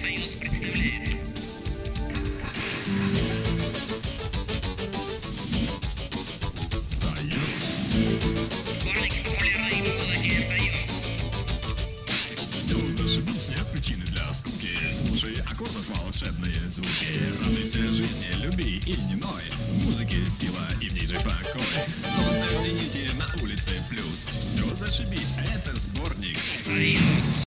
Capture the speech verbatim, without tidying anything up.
Союз представляет. Сборник популярной музыки «Союз». Все зашибись, нет причины для скуки. Слушай аккордов волшебные звуки. Радуйся жизни, люби и не ной. В музыке сила и в ней же покой. Солнце в зените, на улице плюс. Все зашибись, это сборник «Союз».